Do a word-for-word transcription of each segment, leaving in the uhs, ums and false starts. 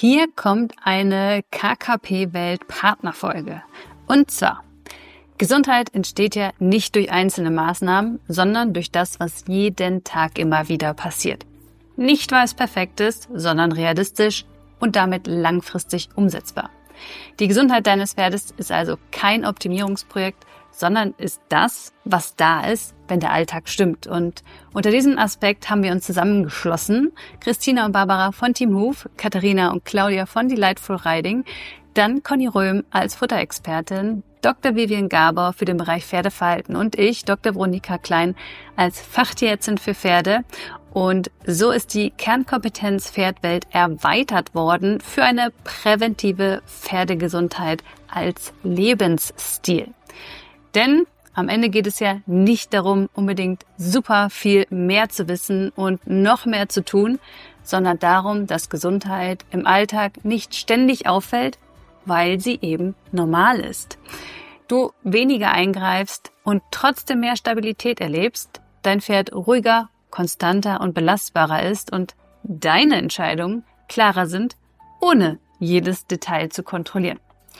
Hier kommt eine K K P-Welt-Partnerfolge. Und zwar, Gesundheit entsteht ja nicht durch einzelne Maßnahmen, sondern durch das, was jeden Tag immer wieder passiert. Nicht, weil es perfekt ist, sondern realistisch und damit langfristig umsetzbar. Die Gesundheit deines Pferdes ist also kein Optimierungsprojekt, sondern ist das, was da ist, wenn der Alltag stimmt. Und unter diesem Aspekt haben wir uns zusammengeschlossen. Christina und Barbara von Team Huf, Katharina und Claudia von Delightful Riding, dann Conny Röhm als Futterexpertin, Doktor Vivian Gabor für den Bereich Pferdeverhalten und ich, Doktor Veronika Klein, als Fachtierärztin für Pferde. Und so ist die Kernkompetenz Pferdwelt erweitert worden für eine präventive Pferdegesundheit als Lebensstil. Denn am Ende geht es ja nicht darum, unbedingt super viel mehr zu wissen und noch mehr zu tun, sondern darum, dass Gesundheit im Alltag nicht ständig auffällt, weil sie eben normal ist. Du weniger eingreifst und trotzdem mehr Stabilität erlebst, dein Pferd ruhiger, konstanter und belastbarer ist und deine Entscheidungen klarer sind, ohne jedes Detail zu kontrollieren.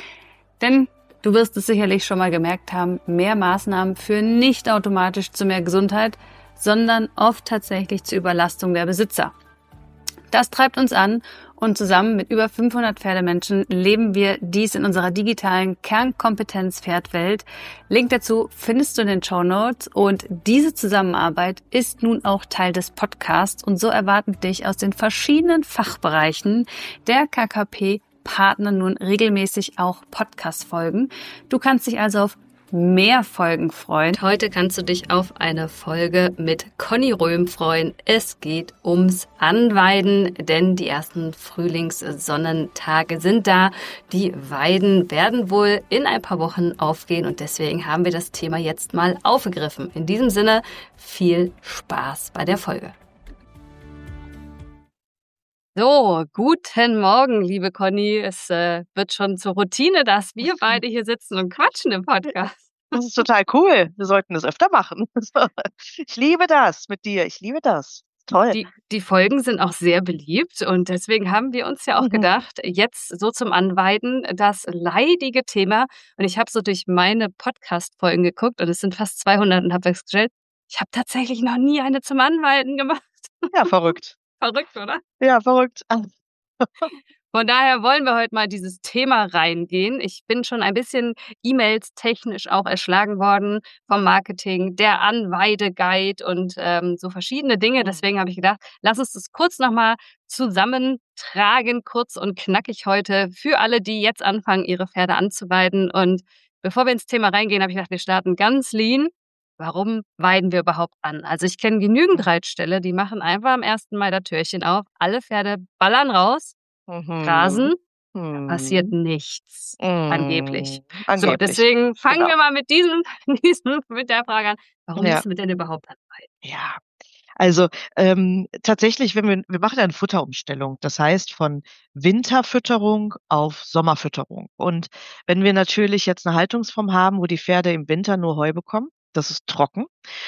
Denn du wirst es sicherlich schon mal gemerkt haben, mehr Maßnahmen führen nicht automatisch zu mehr Gesundheit, sondern oft tatsächlich zur Überlastung der Besitzer. Das treibt uns an und zusammen mit über fünfhundert Pferdemenschen leben wir dies in unserer digitalen Kernkompetenz Pferdwelt. Link dazu findest du in den Shownotes und diese Zusammenarbeit ist nun auch Teil des Podcasts und so erwarten dich aus den verschiedenen Fachbereichen der K K P Partner nun regelmäßig auch Podcast-Folgen. Du kannst dich also auf mehr Folgen freuen. Heute kannst du dich auf eine Folge mit Conny Röhm freuen. Es geht ums Anweiden, denn die ersten Frühlingssonnentage sind da. Die Weiden werden wohl in ein paar Wochen aufgehen und deswegen haben wir das Thema jetzt mal aufgegriffen. In diesem Sinne, viel Spaß bei der Folge. So, guten Morgen, liebe Conny. Es äh, wird schon zur Routine, dass wir beide hier sitzen und quatschen im Podcast. Das ist total cool. Wir sollten das öfter machen. Ich liebe das mit dir. Ich liebe das. Toll. Die, die Folgen sind auch sehr beliebt und deswegen haben wir uns ja auch Mhm. gedacht, jetzt so zum Anweiden das leidige Thema. Und ich habe so durch meine Podcast-Folgen geguckt und es sind fast zweihundert und habe festgestellt, ich habe tatsächlich noch nie eine zum Anweiden gemacht. Ja, verrückt. Verrückt, oder? Ja, verrückt. Von daher wollen wir heute mal dieses Thema reingehen. Ich bin schon ein bisschen E-Mails technisch auch erschlagen worden vom Marketing, der Anweide-Guide und ähm, so verschiedene Dinge. Deswegen habe ich gedacht, lass uns das kurz nochmal zusammentragen, kurz und knackig heute für alle, die jetzt anfangen, ihre Pferde anzuweiden. Und bevor wir ins Thema reingehen, habe ich gedacht, wir starten ganz lean. Warum weiden wir überhaupt an? Also ich kenne genügend Reitställe, die machen einfach am ersten Mai das Türchen auf. Alle Pferde ballern raus, Mhm. rasen, da Mhm. passiert nichts, angeblich. Mhm. So, Angeblich. deswegen fangen Genau. wir mal mit diesem, diesem mit der Frage an. Warum Ja. müssen wir denn überhaupt anweiden? Ja. Also ähm, tatsächlich, wenn wir, wir machen eine Futterumstellung, das heißt von Winterfütterung auf Sommerfütterung. Und wenn wir natürlich jetzt eine Haltungsform haben, wo die Pferde im Winter nur Heu bekommen, das ist trocken,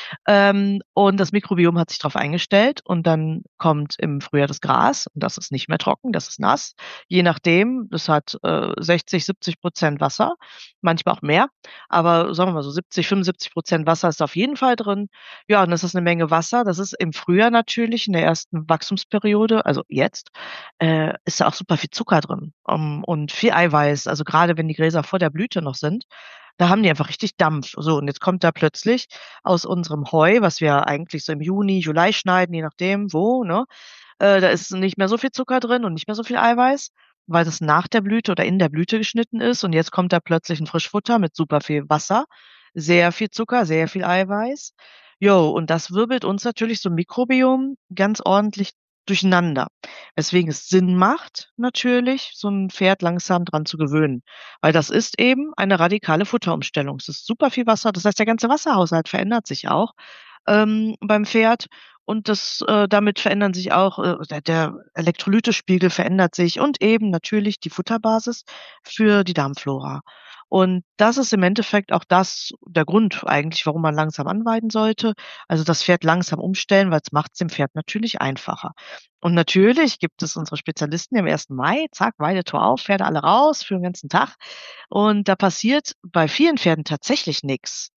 ähm, und das Mikrobiom hat sich darauf eingestellt und dann kommt im Frühjahr das Gras und das ist nicht mehr trocken, das ist nass. Je nachdem, das hat äh, sechzig, siebzig Prozent Wasser, manchmal auch mehr, aber sagen wir mal so siebzig, fünfundsiebzig Prozent Wasser ist auf jeden Fall drin. Ja, und das ist eine Menge Wasser. Das ist im Frühjahr natürlich in der ersten Wachstumsperiode, also jetzt, äh, ist da auch super viel Zucker drin, um, und viel Eiweiß. Also gerade wenn die Gräser vor der Blüte noch sind, da haben die einfach richtig Dampf. So, und jetzt kommt da plötzlich aus unserem Heu, was wir eigentlich so im Juni, Juli schneiden, je nachdem wo, ne? Äh, da ist nicht mehr so viel Zucker drin und nicht mehr so viel Eiweiß, weil das nach der Blüte oder in der Blüte geschnitten ist. Und jetzt kommt da plötzlich ein Frischfutter mit super viel Wasser, sehr viel Zucker, sehr viel Eiweiß. Jo, und das wirbelt uns natürlich so 'n Mikrobiom ganz ordentlich durcheinander. Weswegen es Sinn macht, natürlich, so 'n Pferd langsam dran zu gewöhnen. Weil das ist eben eine radikale Futterumstellung. Es ist super viel Wasser. Das heißt, der ganze Wasserhaushalt verändert sich auch, ähm, beim Pferd. Und das äh, damit verändern sich auch äh, der der Elektrolytespiegel verändert sich und eben natürlich die Futterbasis für die Darmflora. Und das ist im Endeffekt auch das der Grund eigentlich, warum man langsam anweiden sollte. Also, das Pferd langsam umstellen, weil es macht's dem Pferd natürlich einfacher. Und natürlich gibt es unsere Spezialisten, die am ersten Mai, zack, Weidetor auf, Pferde alle raus für den ganzen Tag. Und da passiert bei vielen Pferden tatsächlich nix.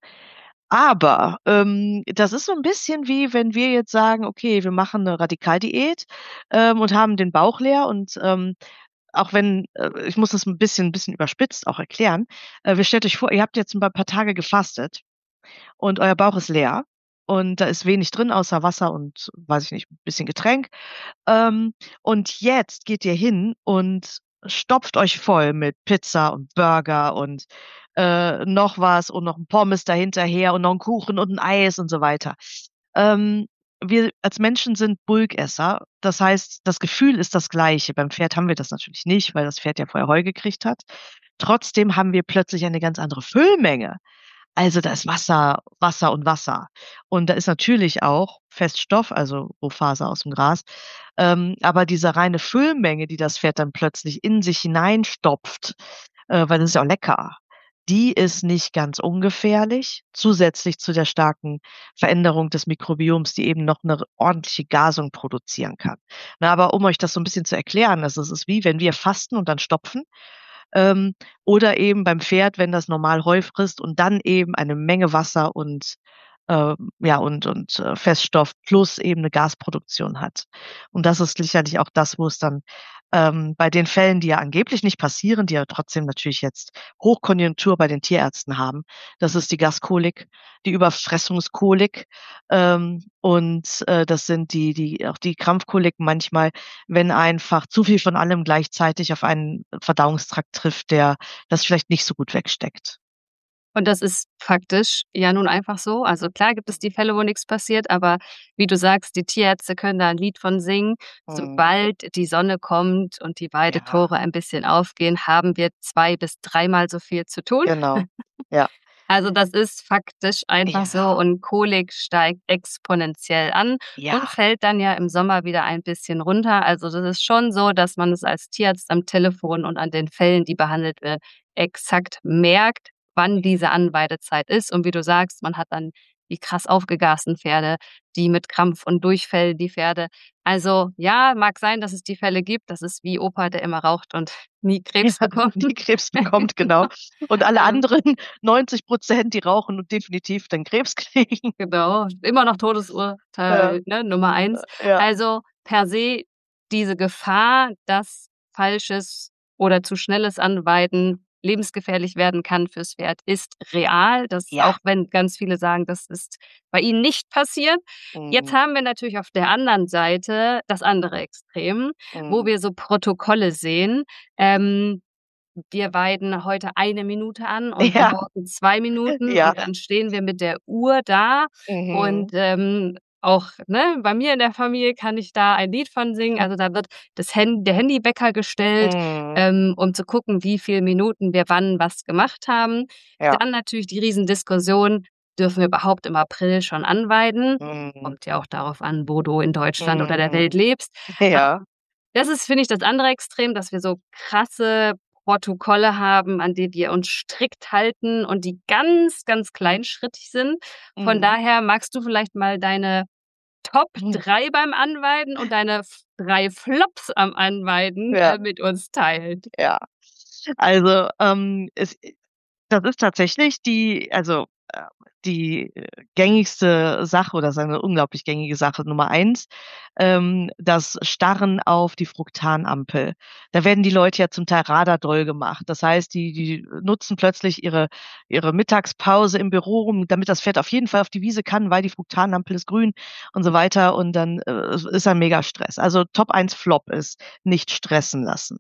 Aber, ähm, das ist so 'n bisschen wie, wenn wir jetzt sagen: „Okay, wir machen 'ne Radikaldiät, ähm, und haben den Bauch leer“ und, ähm, auch wenn äh, ich muss das 'n bisschen bisschen überspitzt auch erklären. Äh, wir stellt euch vor, ihr habt jetzt 'n paar Tage gefastet und euer Bauch ist leer und da ist wenig drin außer Wasser und, weiß ich nicht, bisschen Getränk. Ähm, und jetzt geht ihr hin und stopft euch voll mit Pizza und Burger und, äh, noch was und noch 'n Pommes dahinterher und noch 'n Kuchen und 'n Eis und so weiter. Ähm, wir als Menschen sind Bulkesser. Das heißt, das Gefühl ist das Gleiche. Beim Pferd haben wir das natürlich nicht, weil das Pferd ja vorher Heu gekriegt hat. Trotzdem haben wir plötzlich eine ganz andere Füllmenge. Also, da ist Wasser, Wasser und Wasser. Und da ist natürlich auch Feststoff, also Rohfaser aus'm Gras. Ähm, aber diese reine Füllmenge, die das Pferd dann plötzlich in sich hineinstopft, äh, weil das ist ja auch lecker, die ist nicht ganz ungefährlich, zusätzlich zu der starken Veränderung des Mikrobioms, die eben noch 'ne r ordentliche Gasung produzieren kann. Na, aber um euch das so 'n bisschen zu erklären, also, es ist wie, wenn wir fasten und dann stopfen, ähm, oder eben beim Pferd, wenn das normal Heu frisst und dann eben eine Menge Wasser und, ähm, ja, und und, äh, Feststoff plus eben 'ne Gasproduktion hat. Und das ist sicherlich auch das, wo es dann, ähm, bei den Fällen, die ja angeblich nicht passieren, die ja trotzdem natürlich jetzt Hochkonjunktur bei den Tierärzten haben. Das ist die Gaskolik, die Überfressungskolik, ähm, und, äh, das sind die die auch die Krampfkoliken manchmal, wenn einfach zu viel von allem gleichzeitig auf einen Verdauungstrakt trifft, der das vielleicht nicht so gut wegsteckt. Und das ist faktisch ja nun einfach so. Also, klar gibt es die Fälle, wo nix passiert, aber wie du sagst, die Tierärzte können da 'n Lied von singen. Mhm. Sobald die Sonne kommt und die Ja. Weidetore ein bisschen aufgehen, haben wir zwei bis dreimal so viel zu tun. Genau, ja. Also, das ist faktisch einfach so Ja. und Kolik steigt exponentiell an und Ja. fällt dann ja im Sommer wieder ein bisschen runter. Also, das ist schon so, dass man es als Tierarzt am Telefon und an den Fällen, die behandelt werden, exakt merkt, wann diese Anweidezeit ist. Und wie du sagst, man hat dann die krass aufgegasten Pferde, die mit Krampf und Durchfell die Pferde. Also, ja, mag sein, dass es die Fälle gibt. Das ist wie Opa, der immer raucht und nie Ja, Krebs bekommt. nie Krebs bekommt, genau. Und alle Ähm anderen neunzig Prozent, die rauchen und definitiv dann Krebs kriegen. Genau, immer noch Ja. Todesurteil, ne, Nummer eins. Äh, ja. Also, per se diese Gefahr, dass falsches oder zu schnelles Anweiden lebensgefährlich werden kann fürs Pferd, ist real. Das Ja. auch wenn ganz viele sagen, das ist bei ihnen nicht passiert. Jetzt Mhm. haben wir natürlich auf der anderen Seite das andere Extrem, wo Mhm. wir so Protokolle sehen. Ähm, wir weiden heute eine Minute an und Ja. morgen zwei Minuten Ja. und dann stehen wir mit der Uhr da und, Mhm. ähm, auch, ne, bei mir in der Familie kann ich da ein Lied von singen. Also, da wird das Hand der Handywecker gestellt, Mhm. ähm, um zu gucken, wie viel Minuten wir wann was gemacht haben. Ja. Dann natürlich die Riesendiskussion: Dürfen wir überhaupt im April schon anweiden? Mhm. Kommt ja auch darauf an, wo du in Deutschland oder der Welt Mhm. lebst. A Ja. das ist, finde ich, das andere Extrem, dass wir so krasse Protokolle haben, an die wir uns strikt halten und die ganz, ganz kleinschrittig sind. Von Mhm. daher magst du vielleicht mal deine Top Mhm. drei beim Anweiden und deine f drei Flops am Anweiden, Ja. äh, mit uns teilen? Ja. Also, ähm, es i das ist tatsächlich die also, äh, die, äh, gängigste Sache oder sagen wir unglaublich gängige Sache Nummer eins, ähm, das Starren auf die Fructan-Ampel. Da werden die Leute ja zum Teil radardoll gemacht. Das heißt, die die nutzen plötzlich ihre ihre Mittagspause im Büro, um damit das Pferd auf jeden Fall auf die Wiese kann, weil die Fructan-Ampel ist grün und so weiter und dann, äh, ist ein Megastress. Also, Top eins Flop ist nicht stressen lassen.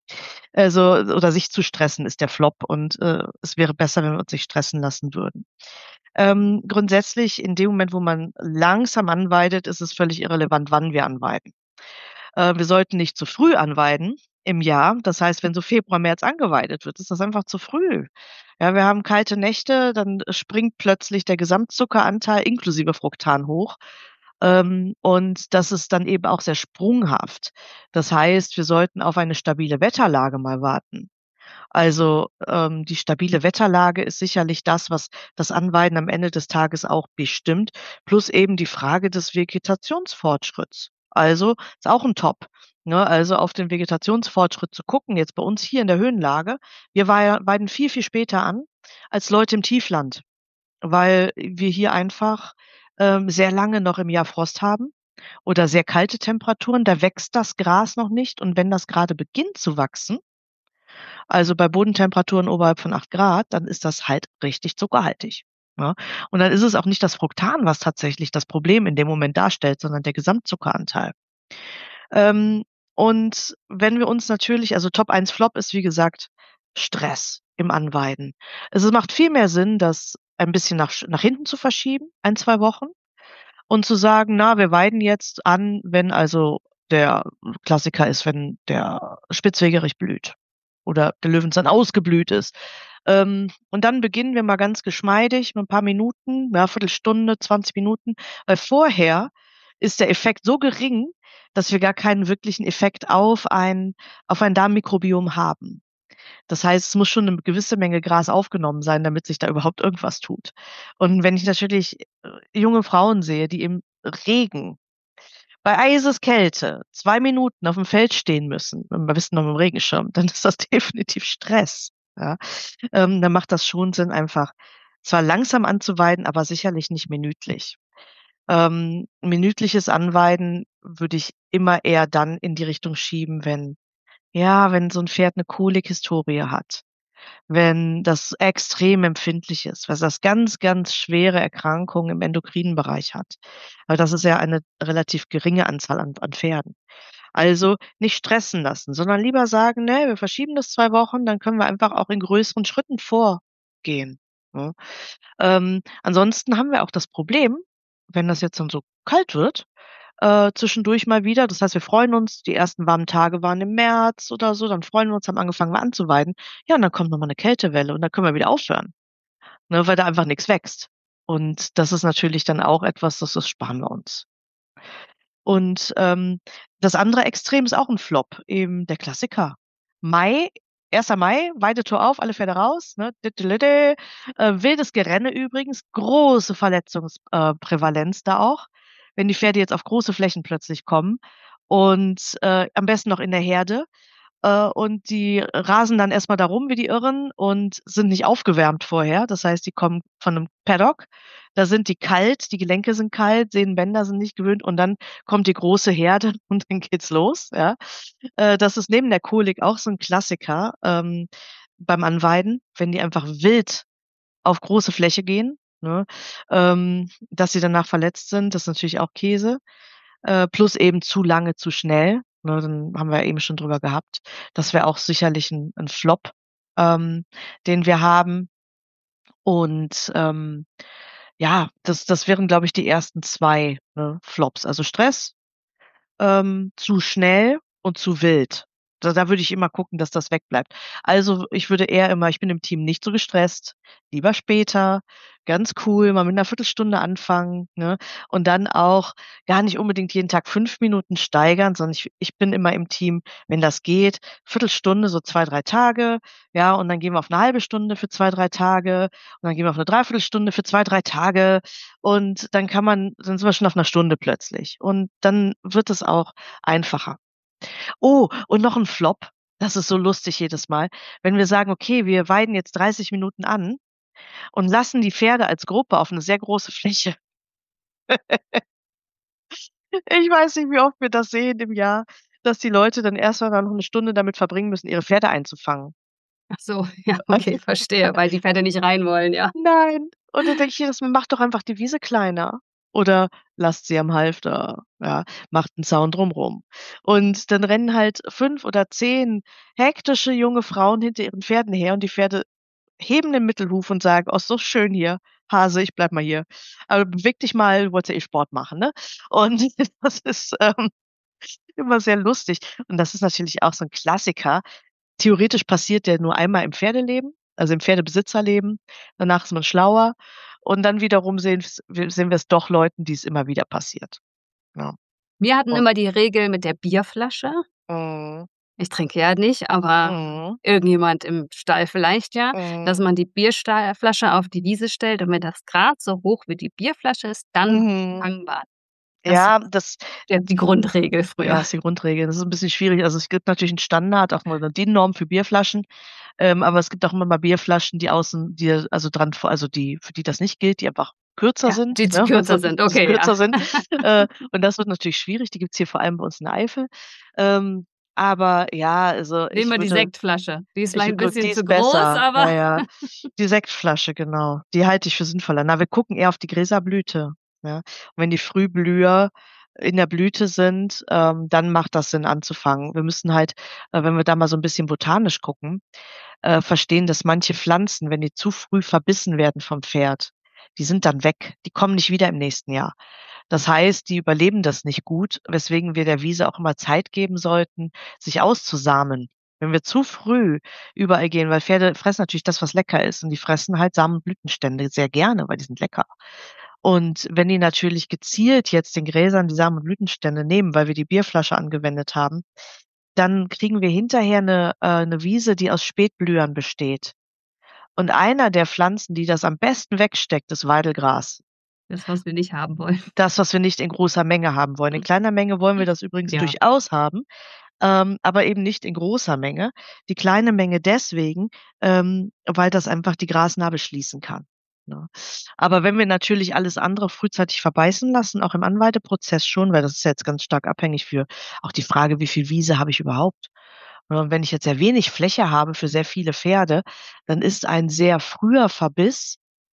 Also oder sich zu stressen ist der Flop und, äh, es wäre besser, wenn wir uns nicht stressen lassen würden. Ähm, grundsätzlich in dem Moment, wo man langsam anweidet, ist es völlig irrelevant, wann wir anweiden. Äh, wir sollten nicht zu früh anweiden im Jahr. Das heißt, wenn so Februar, März angeweidet wird, ist das einfach zu früh. Ja, wir haben kalte Nächte, dann springt plötzlich der Gesamtzuckeranteil inklusive Fructan hoch, ähm, und das ist dann eben auch sehr sprunghaft. Das heißt, wir sollten auf eine stabile Wetterlage mal warten. Also, ähm, die stabile Wetterlage ist sicherlich das, was das Anweiden am Ende des Tages auch bestimmt, plus eben die Frage des Vegetationsfortschritts. Also, ist auch 'n Top, ne? Also, auf den Vegetationsfortschritt zu gucken, jetzt bei uns hier in der Höhenlage, wir wei weiden viel, viel später an als Leute im Tiefland, weil wir hier einfach, ähm, sehr lange noch im Jahr Frost haben oder sehr kalte Temperaturen. Da wächst das Gras noch nicht und wenn das grade beginnt zu wachsen, also bei Bodentemperaturen oberhalb von acht Grad, dann ist das halt richtig zuckerhaltig, ne? Und dann ist es auch nicht das Fruktan, was tatsächlich das Problem in dem Moment darstellt, sondern der Gesamtzuckeranteil. Ähm, und wenn wir uns natürlich also Top eins Flop ist, wie gesagt, Stress im Anweiden. Also, es macht viel mehr Sinn, das ein bisschen nach sch nach hinten zu verschieben, ein, zwei Wochen und zu sagen: „Na, wir weiden jetzt an, wenn also der Klassiker ist, wenn der Spitzwegerich blüht oder der Löwenzahn ausgeblüht ist.“ Ähm, und dann beginnen wir mal ganz geschmeidig mit 'n paar Minuten, ja, Viertelstunde, zwanzig Minuten, weil vorher ist der Effekt so gering, dass wir gar keinen wirklichen Effekt auf ein auf ein Darmmikrobiom haben. Das heißt, es muss schon 'ne gewisse Menge Gras aufgenommen sein, damit sich da überhaupt irgendwas tut. Und wenn ich natürlich, äh, junge Frauen sehe, die im Regen bei Eiseskälte zwei Minuten auf'm Feld stehen müssen, am besten noch mit'm Regenschirm, dann ist das definitiv Stress, ja? Ähm, dann macht das schon Sinn, einfach zwar langsam anzuweiden, aber sicherlich nicht minütlich. Ähm, minütliches Anweiden würde ich immer eher dann in die Richtung schieben, wenn ja, wenn so 'n Pferd 'ne Kolik-Historie hat, wenn das extrem empfindlich ist, was das ganz, ganz schwere Erkrankungen im endokrinen Bereich hat. Weil das ist ja eine relativ geringe Anzahl an an Pferden. Also, nicht stressen lassen, sondern lieber sagen: „Ne, wir verschieben das zwei Wochen, dann können wir einfach auch in größeren Schritten vorgehen“, ne? Ähm, ansonsten haben wir auch das Problem, wenn das jetzt dann so kalt wird, äh, zwischendurch mal wieder das heißt, wir freuen uns, die ersten warmen Tage waren im März oder so, dann freuen wir uns, haben angefangen, mal anzuweiden. Ja, und dann kommt noch mal 'ne Kältewelle und dann können wir wieder aufhören, ne, weil da einfach nix wächst. Und das ist natürlich dann auch etwas, das das sparen wir uns. Und, ähm, das andere Extrem ist auch 'n Flop, eben der Klassiker. Mai, erster Mai, Weidetor auf, alle Pferde raus, ne? Äh, wildes Gerenne übrigens, große Verletzungs äh, Prävalenz da auch, wenn die Pferde jetzt auf große Flächen plötzlich kommen und, äh, am besten noch in der Herde. Äh, und die rasen dann erst mal da rum wie die Irren und sind nicht aufgewärmt vorher. Das heißt, die kommen von 'nem Paddock, da sind die kalt, die Gelenke sind kalt, Sehnenbänder sind nicht gewöhnt und dann kommt die große Herde und dann geht's los, ja? Äh, das ist neben der Kolik auch so 'n Klassiker, ähm, beim Anweiden, wenn die einfach wild auf große Fläche gehen, ne? Ähm, dass sie danach verletzt sind, das ist natürlich auch Käse. Äh, plus eben zu lange, zu schnell, ne? Dann haben wir eben schon drüber gehabt. Das wäre auch sicherlich 'n 'n Flop, ähm, den wir haben. Und, ähm, ja, das das wären, glaube ich, die ersten zwei, ne, Flops. Also Stress, ähm, zu schnell und zu wild. Da da würde ich immer gucken, dass das wegbleibt. Also, ich würde eher immer ich bin im Team nicht so gestresst, lieber später, ganz cool, mal mit 'ner Viertelstunde anfangen, ne? Und dann auch gar nicht unbedingt jeden Tag fünf Minuten steigern, sondern ich ich bin immer im Team, wenn das geht, Viertelstunde, so zwei, drei Tage, ja, und dann gehen wir auf 'ne halbe Stunde für zwei, drei Tage und dann gehen wir auf 'ne Dreiviertelstunde für zwei, drei Tage und dann kann man dann sind wir schon auf 'ner Stunde plötzlich und dann wird es auch einfacher. Oh, und noch 'n Flop, das ist so lustig jedes Mal, wenn wir sagen: „Okay, wir weiden jetzt dreißig Minuten an und lassen die Pferde als Gruppe auf 'ne sehr große Fläche.“ Ich weiß nicht, wie oft wir das sehen im Jahr, dass die Leute dann erst mal dann noch 'ne Stunde damit verbringen müssen, ihre Pferde einzufangen. Ach so, ja, okay, verstehe, weil die Pferde nicht rein wollen, ja. Nein. Und dann denke ich jedes Mal: „Macht doch einfach die Wiese kleiner oder lasst sie am Halfter, ja, macht 'n Zaun drum rum.“ Und dann rennen halt fünf oder zehn hektische junge Frauen hinter ihren Pferden her und die Pferde heben den Mittelhuf und sagen: „Oh, ist so schön hier, Hase, ich bleibe mal hier. Aber beweg dich mal, du wolltest ja eh Sport machen“, ne? Und das ist, ähm, immer sehr lustig. Und das ist natürlich auch so 'n Klassiker. Theoretisch passiert der nur einmal im Pferdeleben, also im Pferdebesitzerleben. Danach ist man schlauer und dann wiederum sehen's w sehen wir's doch Leuten, die es immer wieder passiert, ja. Wir hatten Und immer die Regel mit der Bierflasche. Mhm. Ich trinke ja nicht, aber Mhm. irgendjemand im Stall vielleicht ja, dass Mhm. man die Biersta Flasche auf die Wiese stellt und wenn das grad so hoch wie die Bierflasche ist, dann Mhm. fangbar. Das Ja, das ja die Grundregel ja, früher. ist die Grundregel. Das ist 'n bisschen schwierig. Also, es gibt natürlich 'n Standard, auch mal 'ne D I N-Norm für Bierflaschen, ähm, aber es gibt auch immer mal Bierflaschen, die außen die also dran v also die für die das nicht gilt, die einfach kürzer Ja, sind, die die ne, also kürzer die sind, bisschen okay, ja. kürzer sind. Äh, und das wird natürlich schwierig. Die gibt's hier vor allem bei uns in der Eifel. Ähm, aber ja, also Nehmen ich wir die würde Sektflasche. Die ist ich vielleicht 'n gut, die bisschen zu ist groß, besser. aber Ja, ja. Die Sektflasche, genau. Die halte ich für sinnvoller. Na, wir gucken eher auf die Gräserblüte, ja? Und wenn die Frühblüher in der Blüte sind, ähm, dann macht das Sinn anzufangen. Wir müssen halt, äh, wenn wir da mal so 'n bisschen botanisch gucken, äh, verstehen, dass manche Pflanzen, wenn die zu früh verbissen werden vom Pferd, die sind dann weg. Die kommen nicht wieder im nächsten Jahr. Das heißt, die überleben das nicht gut, weswegen wir der Wiese auch immer Zeit geben sollten, sich auszusamen. Wenn wir zu früh überall gehen weil Pferde fressen natürlich das, was lecker ist und die fressen halt Samen und Blütenstände sehr gerne, weil die sind lecker. Und wenn die natürlich gezielt jetzt den Gräsern die Samen und Blütenstände nehmen, weil wir die Bierflasche angewendet haben, dann kriegen wir hinterher 'ne äh, 'ne Wiese, die aus Spätblühern besteht. Und einer der Pflanzen, die das am besten wegsteckt, ist Weidelgras. Das, was wir nicht haben wollen. Das, was wir nicht in großer Menge haben wollen. In kleiner Menge wollen wir das übrigens Ja. durchaus haben, ähm, aber eben nicht in großer Menge. Die kleine Menge deswegen, ähm, weil das einfach die Grasnarbe schließen kann, ne? Aber wenn wir natürlich alles andere frühzeitig verbeißen lassen, auch im Anweideprozess schon, weil das ist ja jetzt ganz stark abhängig für auch die Frage, wie viel Wiese habe ich überhaupt? Ne, und wenn ich jetzt sehr wenig Fläche habe für sehr viele Pferde, dann ist ein sehr früher Verbiss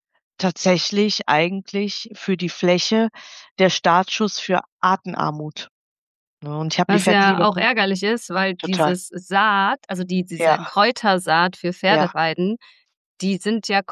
tatsächlich eigentlich für die Fläche der Startschuss für Artenarmut, ne? Und ich habe die Was Pferde ja lieber auch ärgerlich ist, weil Total. dieses Saat, also die diese Ja. Kräutersaat für Ja. Pferdeweiden, die sind ja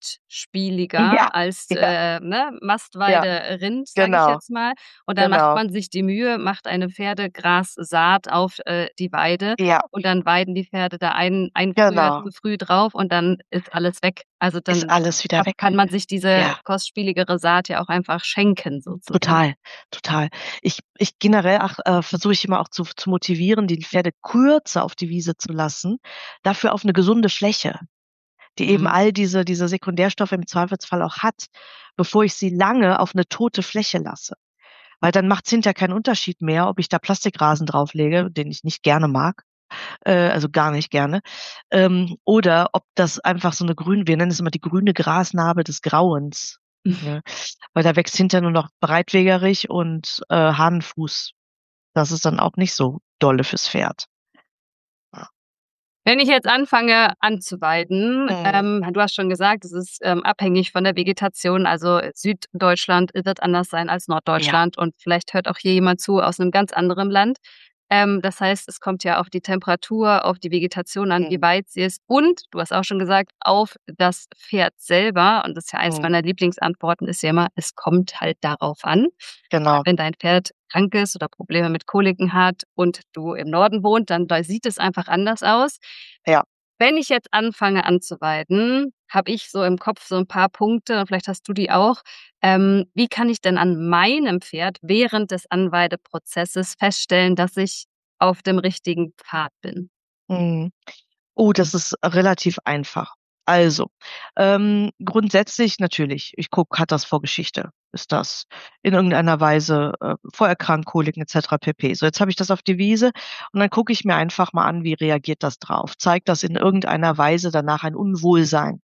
Ja, kostspieliger als, ja. äh, ne, Ja, Mastweide-Rind, sage ich genau. jetzt mal. Und dann macht Genau. man sich die Mühe, macht eine Pferdegrassaat auf, äh, die Weide Ja. und dann weiden die Pferde da ein ein Frühjahr Genau. zu früh drauf und dann ist alles weg. Also, Ist dann alles wieder hab weg. kann man sich diese Ja. kostspieligere Saat ja auch einfach schenken sozusagen. Total, total. Ich ich generell ach äh, versuche ich immer auch zu zu motivieren, die Pferde kürzer auf die Wiese zu lassen, dafür auf 'ne gesunde Fläche, die eben Mhm. all diese diese Sekundärstoffe im Zweifelsfall auch hat, bevor ich sie lange auf 'ne tote Fläche lasse. Weil dann macht's hinterher keinen Unterschied mehr, ob ich da Plastikrasen drauflege, den ich nicht gerne mag, äh, also gar nicht gerne, ähm, oder ob das einfach so 'ne grün wir nennen es immer die grüne Grasnarbe des Grauens, ne? Weil da wächst hinterher nur noch Breitwegerich und, äh, Hahnenfuß. Das ist dann auch nicht so dolle fürs Pferd. Ja. Wenn ich jetzt anfange anzuweiden, Mhm. ähm, du hast schon gesagt, es ist, ähm, abhängig von der Vegetation. Also, Süddeutschland wird anders sein als Ja. Norddeutschland und vielleicht hört auch hier jemand zu aus 'nem ganz anderen Land. Ähm, das heißt, es kommt ja auf die Temperatur, auf die Vegetation an, wie Mhm. weit sie ist und du hast auch schon gesagt, auf das Pferd selber. Und das ist ja eins Mhm. meiner Lieblingsantworten ist ja immer: „Es kommt halt darauf an.“ Genau. Wenn dein Pferd krank ist oder Probleme mit Koliken hat und du im Norden wohnt, dann da sieht es einfach anders aus. Ja. Wenn ich jetzt anfange anzuweiden, habe ich so im Kopf so 'n paar Punkte und vielleicht hast du die auch. Ähm, wie kann ich denn an meinem Pferd während des Anweideprozesses feststellen, dass ich auf dem richtigen Pfad bin? Mhm. Oh, das ist relativ einfach. Also, ähm, grundsätzlich natürlich, ich gucke, hat das Vorgeschichte? Ist das in irgendeiner Weise, äh, vorerkrankt, Koliken et cetera pp. So, jetzt habe ich das auf die Wiese und dann gucke ich mir einfach mal an, wie reagiert das drauf? Zeigt das in irgendeiner Weise danach ein Unwohlsein?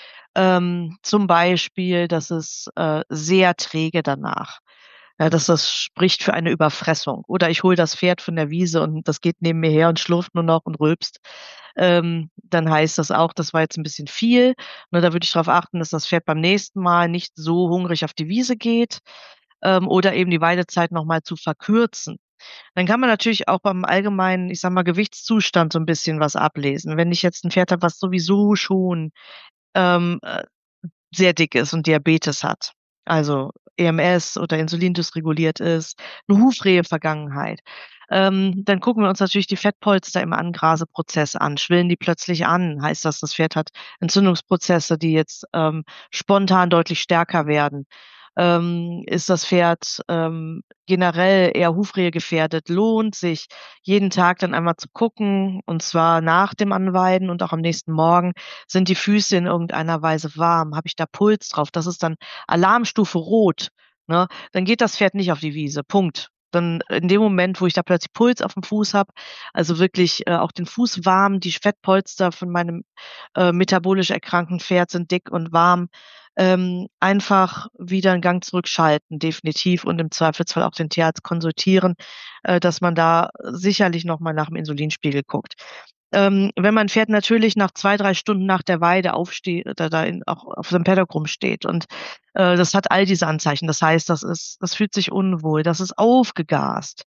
Ähm, zum Beispiel, dass es, äh, sehr träge danach ja, dass das spricht für eine Überfressung. Oder ich hole das Pferd von der Wiese und das geht neben mir her und schlurft nur noch und rülpst. Ähm, dann heißt das auch, das war jetzt 'n bisschen viel, ne? Da würde ich drauf achten, dass das Pferd beim nächsten Mal nicht so hungrig auf die Wiese geht, ähm, oder eben die Weidezeit noch mal zu verkürzen. Dann kann man natürlich auch beim allgemeinen, ich sage mal, Gewichtszustand so 'n bisschen was ablesen. Wenn ich jetzt 'n Pferd habe, was sowieso schon, ähm, äh, sehr dick ist und Diabetes hat, also EMS oder insulindysreguliert ist, 'ne Hufrehe-Vergangenheit, ähm, dann gucken wir uns natürlich die Fettpolster im Angraseprozess an. Schwillen die plötzlich an? Heißt das, das Pferd hat Entzündungsprozesse, die jetzt, ähm, spontan deutlich stärker werden? ähm, ist das Pferd ähm, generell eher Hufrehe gefährdet, lohnt sich jeden Tag dann einmal zu gucken, und zwar nach dem Anweiden und auch am nächsten Morgen, sind die Füße in irgendeiner Weise warm, habe ich da Puls drauf? Das ist dann Alarmstufe Rot, ne? Dann geht das Pferd nicht auf die Wiese, Punkt. Dann in dem Moment, wo ich da plötzlich Puls auf dem Fuß habe, also wirklich äh, auch den Fuß warm, die Fettpolster von meinem äh, metabolisch erkrankten Pferd sind dick und warm, ähm, einfach wieder 'n Gang zurückschalten, definitiv, und im Zweifelsfall auch den Tierarzt konsultieren, äh, dass man da sicherlich noch mal nach'm Insulinspiegel guckt. Ähm, wenn mein Pferd natürlich nach zwei, drei Stunden nach der Weide aufsteht oder da in auch auf seinem Paddock rumsteht und, äh, das hat all diese Anzeichen. Das heißt, das ist das fühlt sich unwohl, das ist aufgegast,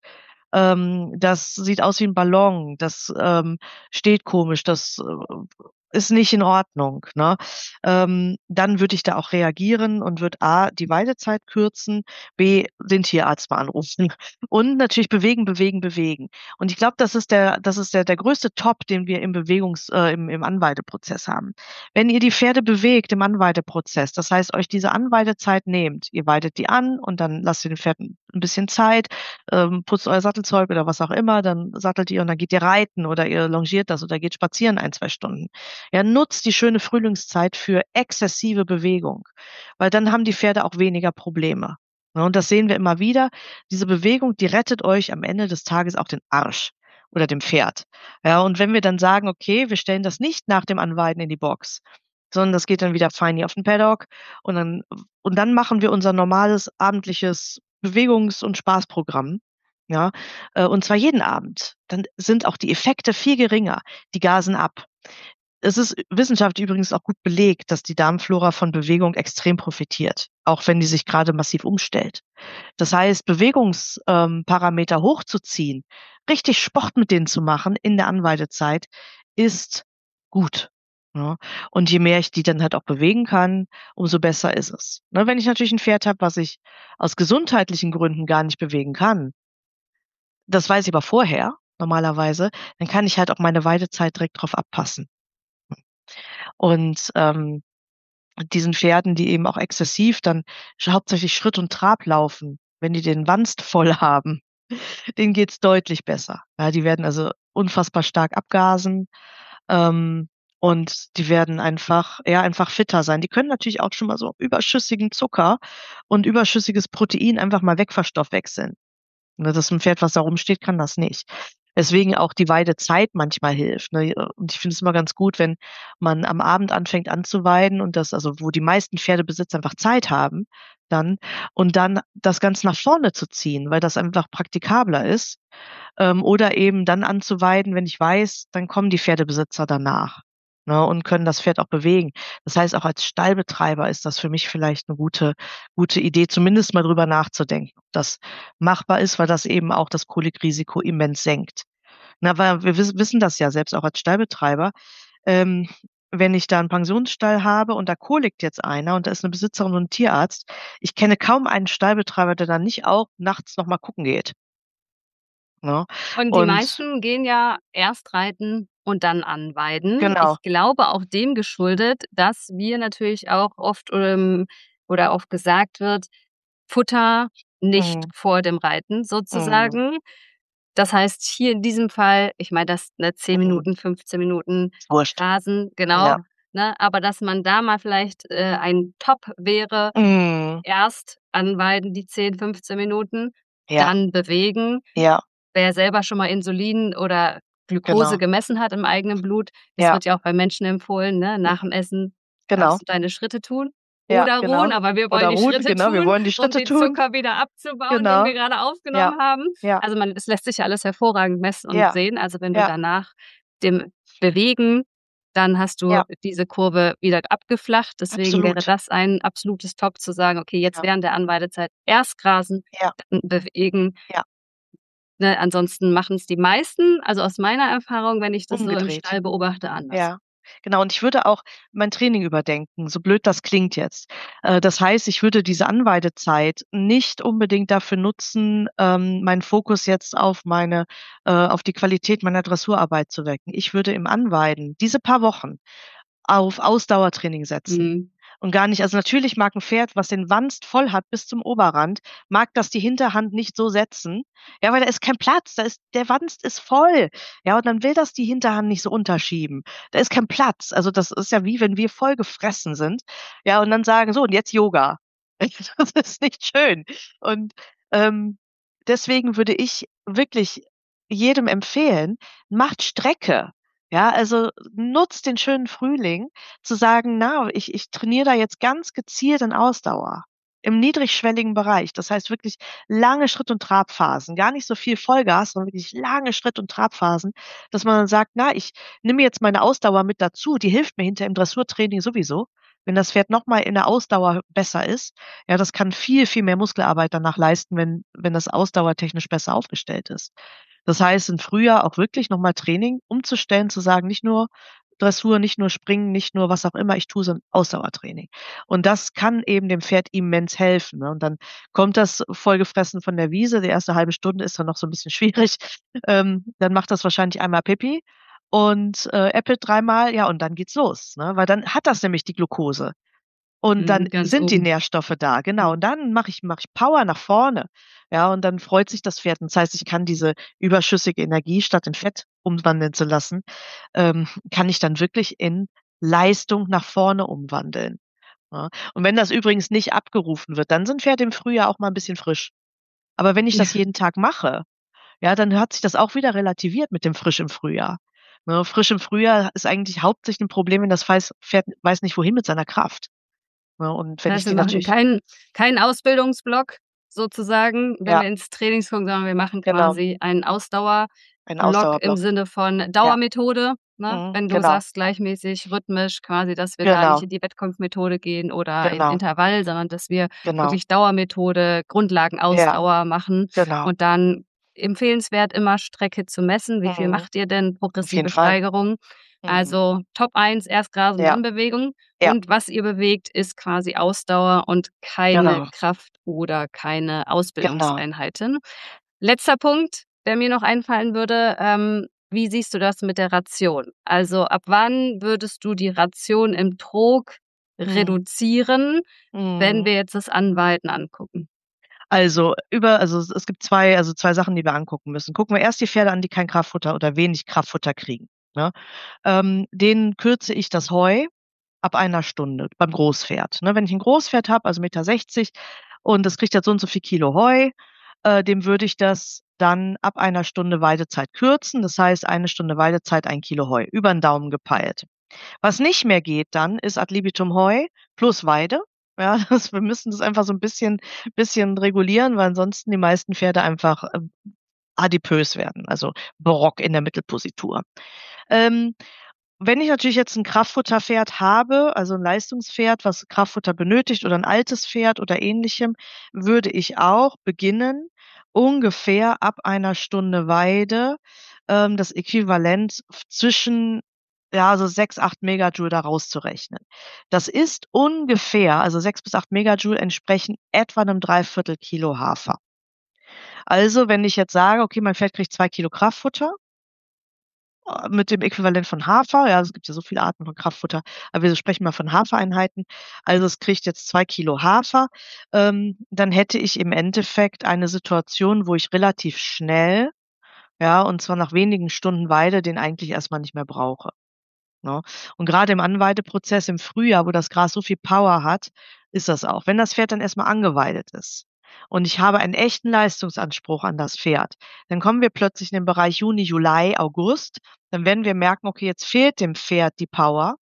ähm, das sieht aus wie 'n Ballon, das, ähm, steht komisch, das, äh, ist nicht in Ordnung, ne? Ähm, dann würde ich da auch reagieren und würde A, die Weidezeit kürzen, B, den Tierarzt mal anrufen und natürlich bewegen, bewegen, bewegen. Und ich glaube, das ist der das ist der der größte Top, den wir im Bewegungs äh, im im Anweideprozess haben. Wenn ihr die Pferde bewegt im Anweideprozess, das heißt, euch diese Anweidezeit nehmt, ihr weidet die an und dann lasst ihr den Pferden 'n bisschen Zeit, ähm, putzt euer Sattelzeug oder was auch immer, dann sattelt ihr und dann geht ihr reiten oder ihr longiert das oder geht spazieren ein, zwei Stunden. Ja, nutzt die schöne Frühlingszeit für exzessive Bewegung, weil dann haben die Pferde auch weniger Probleme, ne? Und das sehen wir immer wieder. Diese Bewegung, die rettet euch am Ende des Tages auch den Arsch oder dem Pferd. Ja, und wenn wir dann sagen: „Okay, wir stellen das nicht nach dem Anweiden in die Box, sondern das geht dann wieder fein hier auf 'n Paddock“, und dann und dann machen wir unser normales abendliches Bewegungs und Spaßprogramm, ja, äh, und zwar jeden Abend. Dann sind auch die Effekte viel geringer. Die gasen ab. Es ist wissenschaftlich übrigens auch gut belegt, dass die Darmflora von Bewegung extrem profitiert, auch wenn die sich grade massiv umstellt. Das heißt, Bewegungs ähm, Parameter hochzuziehen, richtig Sport mit denen zu machen in der Anweidezeit, ist gut, ne? Und je mehr ich die dann halt auch bewegen kann, umso besser ist es, ne? Wenn ich natürlich 'n Pferd habe, was ich aus gesundheitlichen Gründen gar nicht bewegen kann das weiß ich aber vorher normalerweise, dann kann ich halt auch meine Weidezeit direkt drauf abpassen. Und, ähm, diesen Pferden, die eben auch exzessiv dann sch hauptsächlich Schritt und Trab laufen, wenn die den Wanst voll haben, denen geht's deutlich besser. Ja, die werden also unfassbar stark abgasen, ähm, und die werden einfach ja, einfach fitter sein. Die können natürlich auch schon mal so überschüssigen Zucker und überschüssiges Protein einfach mal wegverstoffwechseln. Ne, das 'n Pferd, was da rumsteht, kann das nicht. Deswegen auch die Weidezeit manchmal hilft, ne? Und ich finde es immer ganz gut, wenn man am Abend anfängt anzuweiden und das also, wo die meisten Pferdebesitzer einfach Zeit haben dann und dann das Ganze nach vorne zu ziehen, weil das einfach praktikabler ist, ähm, oder eben dann anzuweiden, wenn ich weiß, dann kommen die Pferdebesitzer danach, ne, und können das Pferd auch bewegen. Das heißt, auch als Stallbetreiber ist das für mich vielleicht 'ne gute gute Idee, zumindest mal drüber nachzudenken, ob das machbar ist, weil das eben auch das Kolikrisiko immens senkt. Na, weil wir wiss wissen das ja selbst auch als Stallbetreiber, ähm, wenn ich da 'n Pensionsstall habe und da kolikt jetzt einer und da ist 'ne Besitzerin und 'n Tierarzt. Ich kenne kaum einen Stallbetreiber, der dann nicht auch nachts noch mal gucken geht. Ne? Und die Und meisten gehen ja erst reiten und dann anweiden. Genau. Ich glaube auch dem geschuldet, dass wir natürlich auch oft, ähm oder oft gesagt wird: „Futter nicht Mhm. vor dem Reiten“, Mhm. sozusagen. Das heißt, hier in diesem Fall ich meine, das, ne, zehn Mhm. Minuten, fünfzehn Minuten Ist wurscht. grasen, genau, Ja. ne? Aber dass man da mal vielleicht äh, ein Top wäre, Mhm. erst anweiden die zehn, fünfzehn Minuten, Ja. dann bewegen. Ja. Wer selber schon mal Insulin oder Glukose Genau. gemessen hat im eigenen Blut, das Ja. wird ja auch bei Menschen empfohlen, ne? Nach dem Essen Genau. darfst du deine Schritte tun Ja, oder ruhen, genau. aber wir wollen Oder die ruhen, Schritte genau, wir tun, wollen die um Schritte den tun. Zucker wieder abzubauen, den Genau. wir grade Ja. aufgenommen haben. Ja. Also, man es lässt sich ja alles hervorragend messen und Ja. sehen. Also, wenn du Ja. danach dem Bewegen dann hast du Ja. diese Kurve wieder abgeflacht. Deswegen wäre Absolut. das ein absolutes Top zu sagen: „Okay, jetzt Ja. während der Anweidezeit erst grasen, Ja. dann bewegen.“ Ja. Ne, ansonsten machen's die meisten, also, aus meiner Erfahrung, wenn ich das so im Umgedreht. Stall beobachte, anders. Ja. Genau, und ich würde auch mein Training überdenken, so blöd das klingt jetzt. Äh, das heißt, ich würde diese Anweidezeit nicht unbedingt dafür nutzen, ähm, meinen Fokus jetzt auf meine äh, auf die Qualität meiner Dressurarbeit zu wecken. Ich würde im Anweiden diese paar Wochen auf Ausdauertraining setzen. Mhm. Und gar nicht, also natürlich mag ein Pferd, was den Wanst voll hat bis zum Oberrand, mag das die Hinterhand nicht so setzen. Ja, weil da ist kein Platz, da ist der Wanst ist voll. Ja, und dann will das die Hinterhand nicht so unterschieben. Da ist kein Platz. Also, das ist ja wie wenn wir voll gefressen sind, ja, und dann sagen: „So, und jetzt Yoga." Das ist nicht schön. Und, ähm, deswegen würde ich wirklich jedem empfehlen, macht Strecke. Ja, also nutzt den schönen Frühling zu sagen: „Na, ich ich trainiere da jetzt ganz gezielt in Ausdauer im niedrigschwelligen Bereich." Das heißt wirklich lange Schritt und Trabphasen, gar nicht so viel Vollgas, sondern wirklich lange Schritt und Trabphasen, dass man dann sagt: „Na, ich nehme jetzt meine Ausdauer mit dazu, die hilft mir hinterher im Dressurtraining sowieso." Wenn das Pferd noch mal in der Ausdauer besser ist, ja, das kann viel, viel mehr Muskelarbeit danach leisten, wenn wenn das ausdauertechnisch besser aufgestellt ist. Das heißt, im Frühjahr auch wirklich noch mal Training umzustellen, zu sagen, nicht nur Dressur, nicht nur Springen, nicht nur was auch immer ich tue, sondern Ausdauertraining. Und das kann eben dem Pferd immens helfen, ne? Und dann kommt das vollgefressen von der Wiese. Die erste halbe Stunde ist dann noch so 'n bisschen schwierig. Ähm, dann macht das wahrscheinlich einmal Pipi und, äh, äppelt dreimal, ja, und dann geht's los, ne? Weil dann hat das nämlich die Glukose. Und dann Mhm, ganz sind die oben. Nährstoffe da, genau. Und Mhm. dann mache ich mache ich Power nach vorne, ja, und dann freut sich das Pferd. Und das heißt, ich kann diese überschüssige Energie, statt in Fett umwandeln zu lassen, ähm, kann ich dann wirklich in Leistung nach vorne umwandeln, ne? Und wenn das übrigens nicht abgerufen wird, dann sind Pferde im Frühjahr auch mal 'n bisschen frisch. Aber wenn ich das Ja. jeden Tag mache, ja, dann hat sich das auch wieder relativiert mit dem frisch im Frühjahr, ne? Frisch im Frühjahr ist eigentlich hauptsächlich 'n Problem, wenn das Feiß Pferd weiß nicht, wohin mit seiner Kraft, ne? Und wenn Das ich heißt, wir die machen natürlich keinen keinen Ausbildungsblock sozusagen, wenn Ja. wir ins Training gucken, sondern wir machen Genau. quasi einen Ein Ausdauerblock im Ausdauerblock. Sinne von Ja. Dauermethode, ne? Mhm, Wenn du genau. sagst, gleichmäßig, rhythmisch quasi, dass wir gar nicht Genau. in die Wettkampfmethode gehen oder in Genau. Intervall, sondern dass wir Genau. wirklich Dauermethode, Ja, Grundlagenausdauer machen genau. und dann empfehlenswert immer Strecke zu messen. Wie viel Mhm. macht ihr denn Auf jeden progressive Fall. Steigerung? Mhm. Also Top eins erst Grasen, Ja. dann Bewegung Ja. und was ihr bewegt, ist quasi Ausdauer und keine Genau. Kraft oder keine Genau. Ausbildungseinheiten. Letzter Punkt, der mir noch einfallen würde, ähm, wie siehst du das mit der Ration? Also, ab wann würdest du die Ration im Trog Mhm. reduzieren, wenn Mhm. wir jetzt das Anweiden angucken? Also, über also, es es gibt zwei also, zwei Sachen, die wir angucken müssen. Gucken wir erst die Pferde an, die kein Kraftfutter oder wenig Kraftfutter kriegen, ne? Ähm, denen kürze ich das Heu ab einer Stunde beim Großpferd, ne? Wenn ich 'n Großpferd habe, also Meter sechzig und das kriegt jetzt so und so viel Kilo Heu, äh, dem würde ich das dann ab einer Stunde Weidezeit kürzen. Das heißt, eine Stunde Weidezeit, ein Kilo Heu, über 'n Daumen gepeilt. Was nicht mehr geht dann, ist ad libitum Heu plus Weide. Ja, das wir müssen das einfach so 'n bisschen bisschen regulieren, weil ansonsten die meisten Pferde einfach, ähm, adipös werden, also Brock in der Mittelpositur. Ähm, wenn ich natürlich jetzt 'n Kraftfutterpferd habe, also 'n Leistungspferd, was Kraftfutter benötigt oder 'n altes Pferd oder Ähnlichem, würde ich auch beginnen, ungefähr ab einer Stunde Weide, ähm, das Äquivalent f zwischen, ja, so sechs, acht Megajoule da rauszurechnen. Das ist ungefähr also sechs bis acht Megajoule entsprechen etwa 'nem dreiviertel Kilo Hafer. Also, wenn ich jetzt sage: „Okay, mein Pferd kriegt zwei Kilo Kraftfutter" äh, mit dem Äquivalent von Hafer, ja, es gibt ja so viele Arten von Kraftfutter, aber wir sprechen mal von Hafereinheiten. Also, es kriegt jetzt zwei Kilo Hafer, ähm, dann hätte ich im Endeffekt eine Situation, wo ich relativ schnell, ja, und zwar nach wenigen Stunden Weide, den eigentlich erst mal nicht mehr brauche, ne? Und grade im Anweideprozess im Frühjahr, wo das Gras so viel Power hat, ist das auch. Wenn das Pferd dann erst mal angeweidet ist und ich habe einen echten Leistungsanspruch an das Pferd, dann kommen wir plötzlich in den Bereich Juni, Juli, August. Dann werden wir merken: „Okay, jetzt fehlt dem Pferd die Power."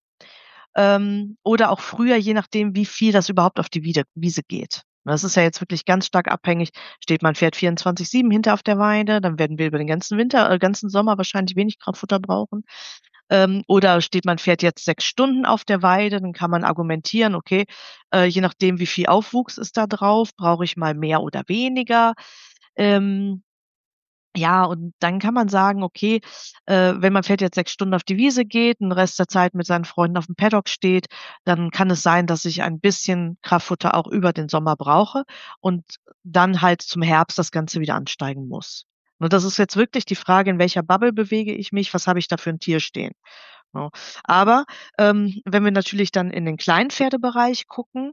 Ähm, oder auch früher, je nachdem, wie viel das überhaupt auf die Wiede Wiese geht. Das ist ja jetzt wirklich ganz stark abhängig. Steht mein Pferd vierundzwanzig sieben hinter auf der Weide, dann werden wir über den ganzen Winter äh, ganzen Sommer wahrscheinlich wenig Kraftfutter brauchen. Ähm, oder steht mein Pferd jetzt sechs Stunden auf der Weide, dann kann man argumentieren: „Okay, äh, je nachdem, wie viel Aufwuchs ist da drauf, brauche ich mal mehr oder weniger." Ähm, ja, und dann kann man sagen: „Okay, äh, wenn mein Pferd jetzt sechs Stunden auf die Wiese geht, 'n Rest der Zeit mit seinen Freunden aufm Paddock steht, dann kann es sein, dass ich ein bisschen Kraftfutter auch über den Sommer brauche und dann halt zum Herbst das Ganze wieder ansteigen muss." Und das ist jetzt wirklich die Frage, in welcher Bubble bewege ich mich? Was habe ich da für 'n Tier stehen? ne? Aber, ähm, wenn wir natürlich dann in den Kleinpferdebereich gucken,